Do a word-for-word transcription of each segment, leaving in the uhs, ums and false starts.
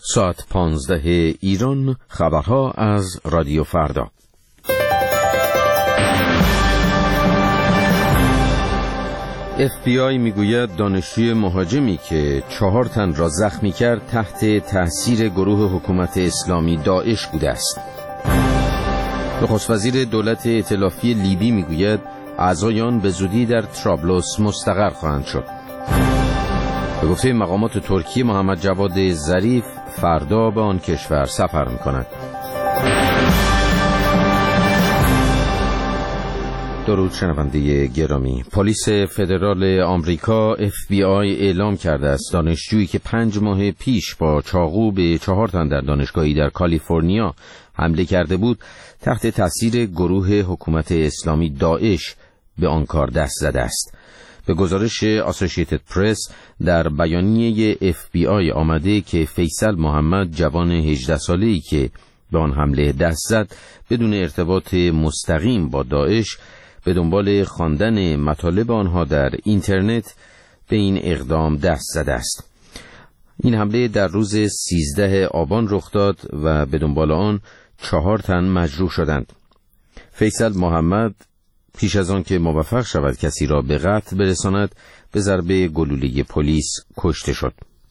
ساعت پانزده ایران، خبرها از رادیو فردا. اف بی آی میگوید دانشجوی مهاجمی که چهار تن را زخمی کرد تحت تأثیر گروه حکومت اسلامی داعش بوده است. نخست وزیر دولت ائتلافی لیبی میگوید اعضای آن به زودی در طرابلس مستقر خواهند شد. به گفته مقامات ترکیه محمد جواد ظریف فردا به آن کشور سفر می‌کند. درود شنونده گرامی. پلیس فدرال آمریکا اف بی آی اعلام کرده است دانشجویی که پنج ماه پیش با چاقو به چهار تن در دانشگاهی در کالیفرنیا حمله کرده بود تحت تاثیر گروه حکومت اسلامی داعش به آن کار دست زده است. به گزارش آسوشییتد پرس در بیانیه اف بی آی آمده که فیصل محمد جوان هجده ساله‌ای که به آن حمله دست زد بدون ارتباط مستقیم با داعش به دنبال خواندن مطالب آنها در اینترنت به این اقدام دست زده است. این حمله در روز سیزده آبان رخ داد و به دنبال آن چهار تن مجروح شدند. فیصل محمد پیش از آن که موفق شود کسی را به قتل برساند به ضربه گلوله پلیس کشته شد.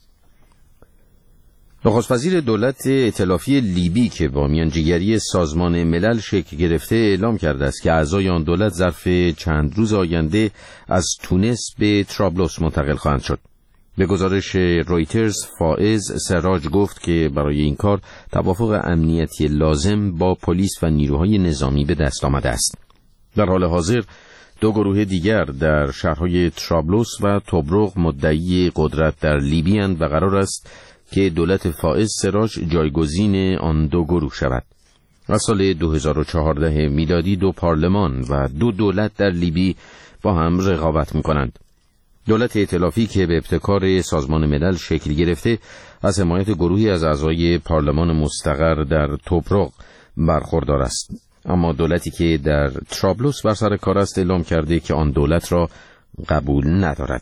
نخست وزیر دولت ائتلافی لیبی که با میانجیگری سازمان ملل شکل گرفته اعلام کرده است که اعضای آن دولت ظرف چند روز آینده از تونس به طرابلس منتقل خواهند شد. به گزارش رویترز فائز سراج گفت که برای این کار توافق امنیتی لازم با پلیس و نیروهای نظامی به دست آمده است. در حال حاضر دو گروه دیگر در شهرهای طرابلس و توبروق مدعی قدرت در لیبی اند و قرار است که دولت فائز سراج جایگزین آن دو گروه شود. از سال دو هزار و چهارده میلادی دو پارلمان و دو دولت در لیبی با هم رقابت می‌کنند. دولت ائتلافی که به ابتکار سازمان ملل شکل گرفته از حمایت گروهی از اعضای پارلمان مستقر در توبروق برخوردار است، اما دولتی که در طرابلس بر سر کار است اعلام کرده که آن دولت را قبول ندارد.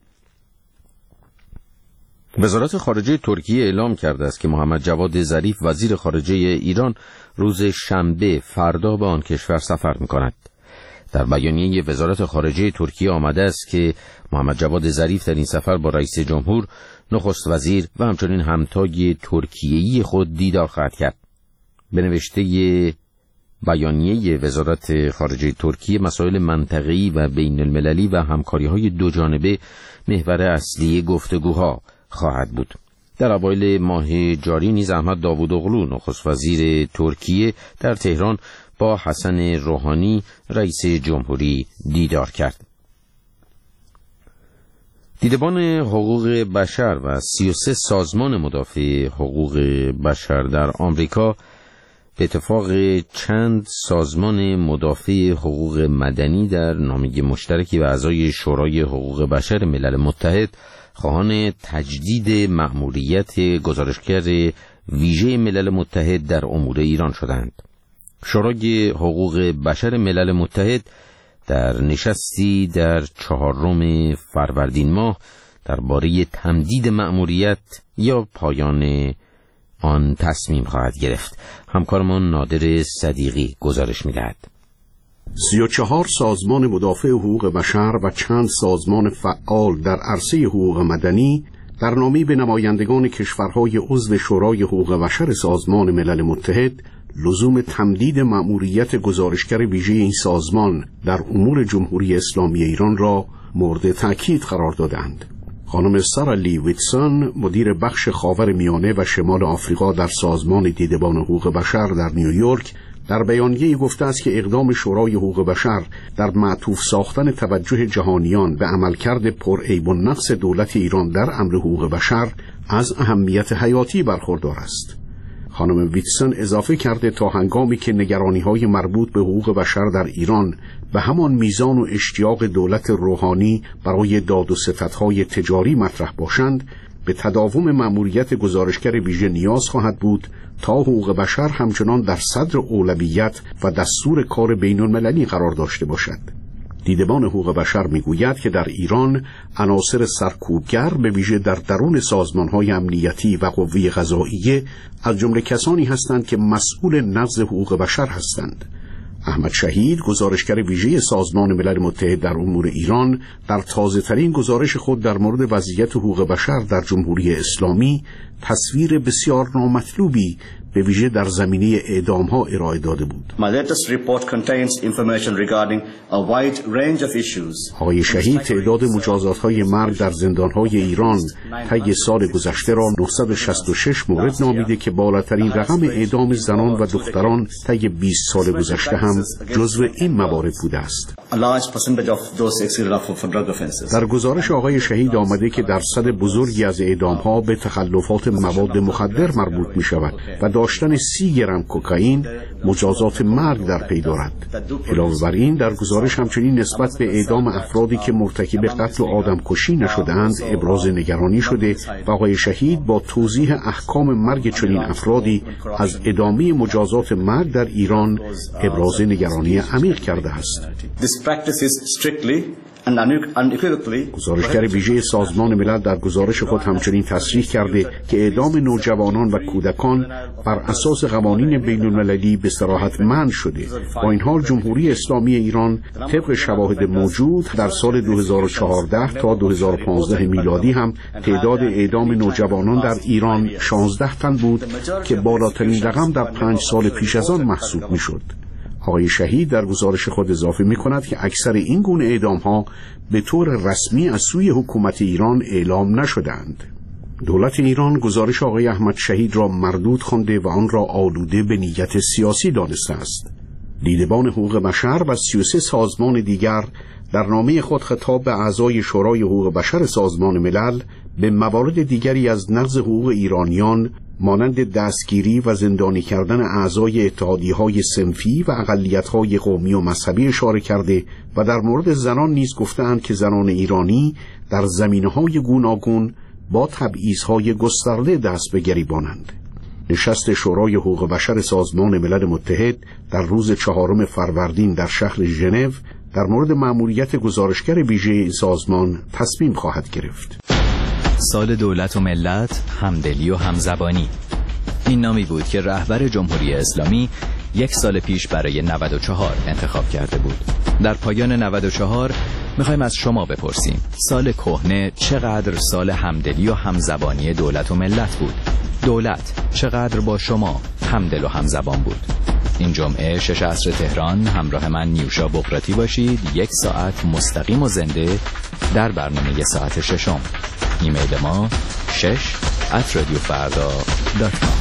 وزارت خارجه ترکیه اعلام کرده است که محمد جواد ظریف وزیر خارجه ایران روز شنبه فردا به آن کشور سفر می‌کند. در بیانیه وزارت خارجه ترکیه آمده است که محمد جواد ظریف در این سفر با رئیس جمهور، نخست وزیر و همچنین همتای ترکیه‌ای خود دیدار خواهد کرد. به نوشته بیانیه وزارت خارجه ترکیه مسائل منطقه‌ای و بین المللی و همکاری‌های دو جانبه محور اصلی گفتگوها خواهد بود. در اوایل ماه جاری نیز احمد داوودوغلو نخست وزیر ترکیه در تهران با حسن روحانی رئیس جمهوری دیدار کرد. دیدبان حقوق بشر و سی و سه سازمان مدافع حقوق بشر در آمریکا به اتفاق چند سازمان مدافع حقوق مدنی در نامه مشترکی و اعضای شورای حقوق بشر ملل متحد خواهان تجدید مأموریت گزارشگر ویژه ملل متحد در امور ایران شدند. شورای حقوق بشر ملل متحد در نشستی در چهارم فروردین ماه درباره تمدید مأموریت یا پایان آن تصمیم خواهد گرفت. همکارمان نادر صدیقی گزارش می‌دهد. سی و چهار سازمان مدافع حقوق بشر و چند سازمان فعال در عرصه حقوق مدنی در نامه‌ای به نمایندگان کشورهای عضو شورای حقوق بشر سازمان ملل متحد لزوم تمدید مأموریت گزارشگر ویژه این سازمان در امور جمهوری اسلامی ایران را مورد تأکید قرار دادند. خانم سارا لی ویتسون مدیر بخش خاور میانه و شمال آفریقا در سازمان دیدبان حقوق بشر در نیویورک در بیانیه‌ای گفته است که اقدام شورای حقوق بشر در معطوف ساختن توجه جهانیان به عملکرد پرعیب و نقص دولت ایران در امر حقوق بشر از اهمیت حیاتی برخوردار است. خانم ویتسون اضافه کرده تا هنگامی که نگرانی‌های مربوط به حقوق بشر در ایران به همان میزان و اشتیاق دولت روحانی برای داد و ستدهای تجاری مطرح باشند، به تداوم مأموریت گزارشگر ویژه نیاز خواهد بود تا حقوق بشر همچنان در صدر اولویت و دستور کار بین المللی قرار داشته باشد. دیدبان حقوق بشر میگوید که در ایران عناصر سرکوبگر به ویژه در درون سازمان‌های امنیتی و قوه قضاییه از جمله کسانی هستند که مسئول نقض حقوق بشر هستند. احمد شهید، گزارشگر ویژه سازمان ملل متحد در امور ایران، در تازه‌ترین گزارش خود در مورد وضعیت حقوق بشر در جمهوری اسلامی تصویر بسیار نامطلوبی به ویژه در زمینه اعدام‌ها ارائه داده بود. آقای شهید تعداد مجازات‌های مرگ در زندان‌های ایران طی سال گذشته را نهصد و شصت و شش مورد نامیده که بالاترین رقم اعدام زنان و دختران طی بیست سال گذشته هم جزو این موارد بوده است. در گزارش آقای شهید آمده که درصد بزرگی از اعدام‌ها به تخلفات مواد مخدر مربوط می‌شود و داشتن سی گرم کوکائین مجازات مرگ در پی دارد. علاوه بر این در گزارش همچنین نسبت به اعدام افرادی که مرتکب قتل و آدمکشی نشده‌اند ابراز نگرانی شده و آقای شهید با توضیح احکام مرگ چنین افرادی از ادامه مجازات مرگ در ایران ابراز نگرانی عمیق کرده است. گزارشگر ویژه سازمان ملل در گزارش خود همچنین تصریح کرده که اعدام نوجوانان و کودکان بر اساس قوانین بین المللی به صراحت منع شده. با این حال جمهوری اسلامی ایران طبق شواهد موجود در سال دو هزار و چهارده تا دو هزار و پانزده میلادی هم تعداد اعدام نوجوانان در ایران شانزده تن بود که بالاترین رقم در پنج سال پیش از آن محسوب میشد. آقای شهید در گزارش خود اضافه می کند که اکثر این گونه اعدام ها به طور رسمی از سوی حکومت ایران اعلام نشدند. دولت ایران گزارش آقای احمد شهید را مردود خوانده و آن را آلوده به نیت سیاسی دانسته است. دیدبان حقوق بشر و سی و سه سازمان دیگر در نامه خود خطاب به اعضای شورای حقوق بشر سازمان ملل به موارد دیگری از نقض حقوق ایرانیان مانند دستگیری و زندانی کردن اعضای اتحادیه‌های صنفی و اقلیت‌های قومی و مذهبی اشاره کرده و در مورد زنان نیز گفتند که زنان ایرانی در زمینه‌های گوناگون با تبعیض‌های گسترده دست به گریبانند. نشست شورای حقوق بشر سازمان ملل متحد در روز چهارم فروردین در شهر ژنو در مورد مأموریت گزارشگر ویژه سازمان تصمیم خواهد گرفت. سال دولت و ملت، همدلی و همزبانی. این نامی بود که رهبر جمهوری اسلامی یک سال پیش برای نود و چهار انتخاب کرده بود. در پایان نود و چهار میخوایم از شما بپرسیم سال کهنه چقدر سال همدلی و همزبانی دولت و ملت بود؟ دولت چقدر با شما همدل و همزبان بود؟ این جمعه شش عصر تهران همراه من نیوشا بقراتی باشید. یک ساعت مستقیم و زنده در برنامه ی ساعت ششم. ایمیل ما شش ات رادیو فردا دات کام.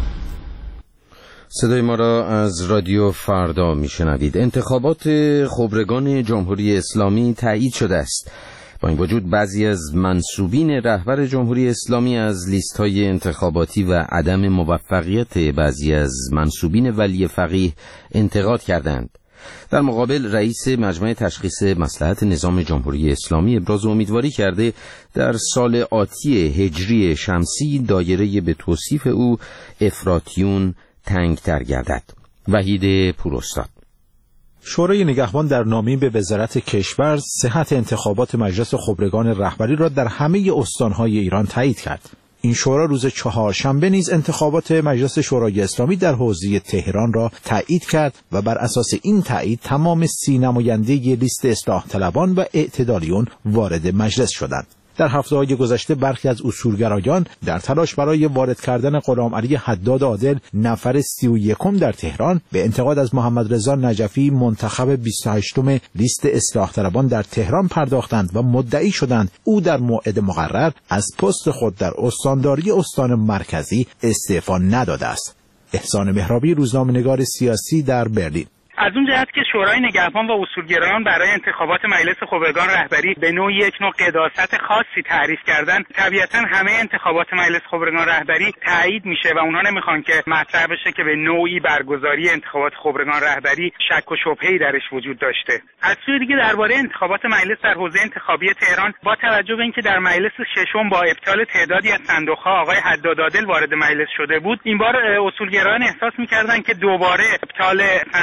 صدای ما را از رادیو فردا میشنوید. انتخابات خبرگان جمهوری اسلامی تایید شده است. با این وجود بعضی از منسوبین رهبر جمهوری اسلامی از لیست‌های انتخاباتی و عدم موفقیت بعضی از منسوبین ولی فقیه انتقاد کردند. در مقابل رئیس مجمع تشخیص مصلحت نظام جمهوری اسلامی ابراز امیدواری کرده در سال آتی هجری شمسی دایره به توصیف او افراطیون تنگتر گردد. وحید پوراستاد. شورای نگهبان در نامه‌ای به وزارت کشور صحت انتخابات مجلس خبرگان رهبری را در همه استان‌های ایران تایید کرد. این شورا روز چهارشنبه نیز انتخابات مجلس شورای اسلامی در حوزه تهران را تایید کرد و بر اساس این تایید تمام سی نماینده لیست اصلاح طلبان و اعتدالیون وارد مجلس شدند. در هفته‌های گذشته برخی از اصولگرایان در تلاش برای وارد کردن غلام علی حداد عادل نفر سی و یکم در تهران به انتقاد از محمد رضا نجفی منتخب بیست و هشتم لیست اصلاح طلبان در تهران پرداختند و مدعی شدند او در موعد مقرر از پست خود در استانداری استان مرکزی استعفا نداده است. احسان مهرابی، روزنامه‌نگار سیاسی در برلین. از اون جهت که شورای نگهبان و اصولگرایان برای انتخابات مجلس خبرگان رهبری به نوعی یک نوع قداست خاصی تعریف کردن، طبیعتا همه انتخابات مجلس خبرگان رهبری تایید میشه و اونها نمیخوان که مطرح بشه که به نوعی برگزاری انتخابات خبرگان رهبری شک و شبهه‌ای درش وجود داشته. از سوی دیگه درباره انتخابات مجلس در حوزه انتخابی تهران با توجه به اینکه در مجلس ششم با ابطال تعدادی از صندوق‌ها آقای حداد عادل وارد مجلس شده بود، این بار اصولگرایان احساس می‌کردند که دوباره ابطال صندوق‌ها و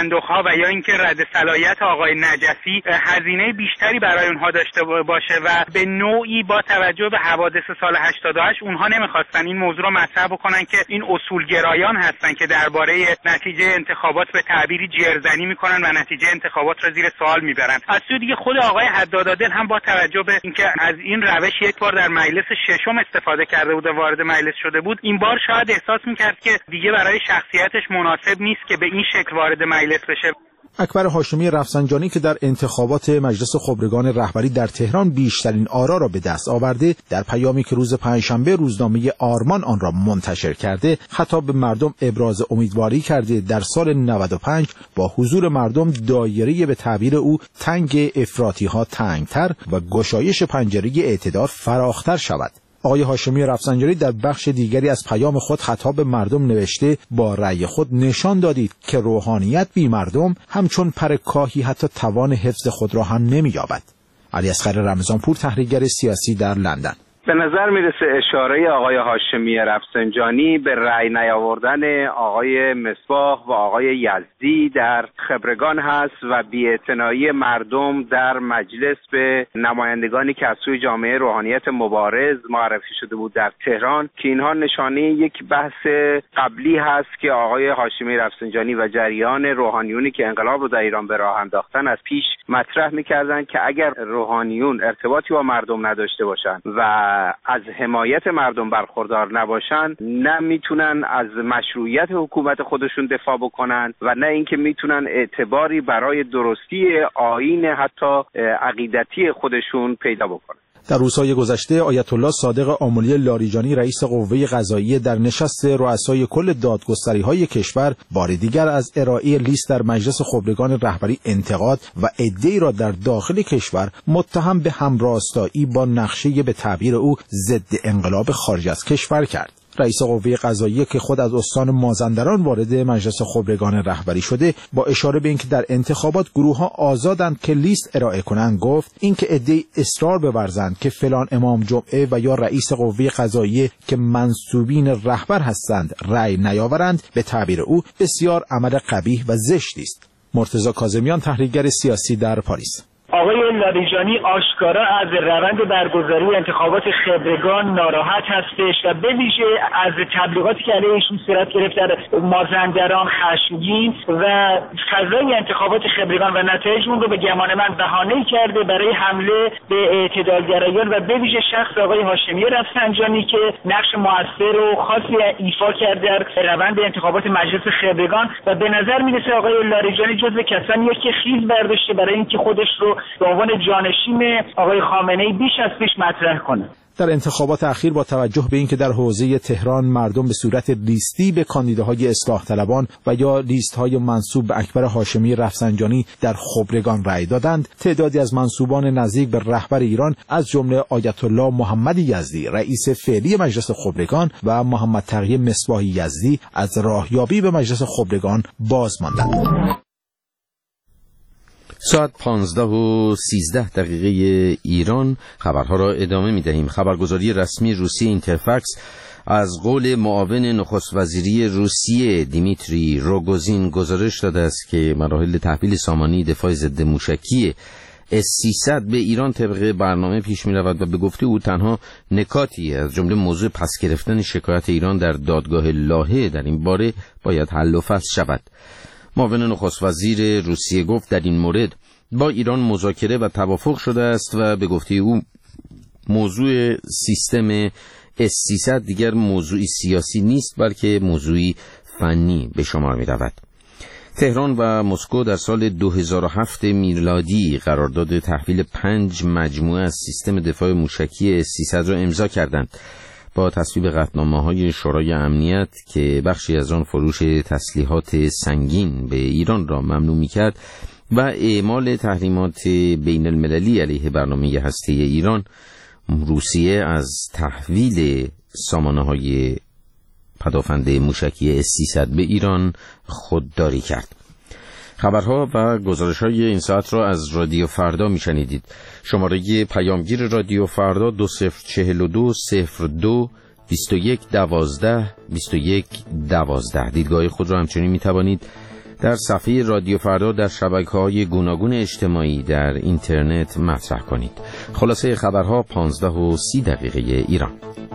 و یا اینکه رد صلاحیت آقای نجفی هزینه بیشتری برای اونها داشته باشه و به نوعی با توجه به حوادث سال هشتاد و هشت اونها نمیخواستن این موضوع رو مطرح بکنن که این اصولگرایان هستن که درباره نتیجه انتخابات به تعبیری جرزنی میکنن و نتیجه انتخابات رو زیر سوال میبرن. از سوی دیگه خود آقای حدادادل هم با توجه به اینکه از این روش یک بار در مجلس ششم استفاده کرده بود و وارد مجلس شده بود، این بار شاید احساس میکرد که دیگه برای شخصیتش مناسب نیست که به این شکل وارد مجلس بشه. اکبر هاشمی رفسنجانی که در انتخابات مجلس خبرگان رهبری در تهران بیشترین آرا را به دست آورده، در پیامی که روز پنجشنبه روزنامه آرمان آن را منتشر کرده، خطاب به مردم ابراز امیدواری کرده در سال نود و پنج با حضور مردم دایره به تعبیر او تنگ افراطی‌ها تنگتر و گشایش پنجره اعتدال فراختر شود. آقای هاشمی رفسنجانی در بخش دیگری از پیام خود خطاب به مردم نوشته: با رأی خود نشان دادید که روحانیت بی مردم همچون پر کاهی حتی توان حفظ خود را هم نمی‌یابد. علیاصغر رمضانپور، تحلیلگر سیاسی در لندن. به نظر میرسه اشاره آقای هاشمی رفسنجانی به رأی نیاوردن آقای مصباح و آقای یزدی در خبرگان هست و بی‌اعتنایی مردم در مجلس به نمایندگانی که از سوی جامعه روحانیت مبارز معرفی شده بود در تهران، که اینها نشانه یک بحث قبلی هست که آقای هاشمی رفسنجانی و جریان روحانیونی که انقلاب رو در ایران به راه انداختن از پیش مطرح می‌کردند که اگر روحانیون ارتباطی با مردم نداشته باشند و از حمایت مردم برخوردار نباشن، نه میتونن از مشروعیت حکومت خودشون دفاع بکنن و نه اینکه میتونن اعتباری برای درستی آیین حتی عقیدتی خودشون پیدا بکنن. در روزهای گذشته آیت الله صادق آملی لاریجانی رئیس قوه قضاییه در نشست رؤسای کل دادگستری‌های کشور بار دیگر از ارائه لیست در مجلس خبرگان رهبری انتقاد و عده‌ای را در داخل کشور متهم به همراستایی با نقشه به تعبیر او ضد انقلاب خارج از کشور کرد. رئیس قوه قضاییه که خود از استان مازندران وارد مجلس خبرگان رهبری شده، با اشاره به اینکه در انتخابات گروه‌ها آزادند که لیست ارائه کنند، گفت اینکه عده‌ای اصرار بورزند که فلان امام جمعه و یا رئیس قوه قضاییه که منسوبین رهبر هستند رأی نیاورند، به تعبیر او بسیار عمل قبیح و زشتی است. مرتضی کاظمیان، تحلیلگر سیاسی در پاریس. آقای لاریجانی آشکارا از روند برگزاری انتخابات خبرگان ناراحت هستش و به ویژه از تبلیغاتی که علیه ایشون صورت گرفت در مازندران خشمگین و فضای انتخابات خبرگان و نتایج اون رو به گمان من بهانه‌ای کرده برای حمله به اعتدالگرایان و به ویژه شخص آقای هاشمی رفسنجانی که نقش موثر و خاصی ایفا کرده در روند انتخابات مجلس خبرگان و به نظر میرسه آقای لاریجانی جزو کسانیه که خیز برداشته برای اینکه خودش رو به عنوان جانشین آقای خامنه‌ای بیش از پیش مطرح کنه. در انتخابات اخیر با توجه به اینکه در حوزه تهران مردم به صورت لیستی به کاندیداهای اصلاح طلبان و یا لیست‌های منسوب به اکبر هاشمی رفسنجانی در خبرگان رأی دادند، تعدادی از منسوبان نزدیک به رهبر ایران از جمله آیت الله محمد یزدی رئیس فعلی مجلس خبرگان و محمد تقی مصباح یزدی از راهیابی به مجلس خبرگان باز ماندند. ساعت پانزده و سیزده دقیقه ایران خبرها را ادامه می دهیم. خبرگزاری رسمی روسیه اینترفکس از قول معاون نخست وزیری روسیه دیمیتری روگوزین گزارش داده است که مراحل تحویل سامانی دفاع ضد موشکی اس سیصد به ایران طبق برنامه پیش می رود و به گفته او تنها نکاتی از جمله موضوع پس گرفتن شکایت ایران در دادگاه لاهه در این باره باید حل و فصل شود. معاون نخست وزیر روسیه گفت در این مورد با ایران مذاکره و توافق شده است و به گفته او موضوع سیستم اس سیصد دیگر موضوعی سیاسی نیست بلکه موضوعی فنی به شمار می رود. تهران و مسکو در سال دو هزار و هفت میلادی قرارداد تحویل پنج مجموعه از سیستم دفاع موشکی اس سیصد را امضا کردند. با تصویب قطعنامه‌های شورای امنیت که بخشی از آن فروش تسلیحات سنگین به ایران را ممنوع می‌کرد و اعمال تحریمات بین المللی علیه برنامه هسته‌ای ایران، روسیه از تحویل سامانه‌های پدافند موشکی اس سیصد به ایران خودداری کرد. خبرها و گزارش‌های این ساعت را از رادیو فردا می‌شنیدید. شماره پیامگیر رادیو فردا دو صفر چهل و دو صفر دو بیست و یک دوازده بیست و یک دوازده. دیدگاه خود را همچنین می‌توانید در صفحه رادیو فردا در شبکه‌های گوناگون اجتماعی در اینترنت مطرح کنید. خلاصه خبرها پانزده و سی دقیقه ایران.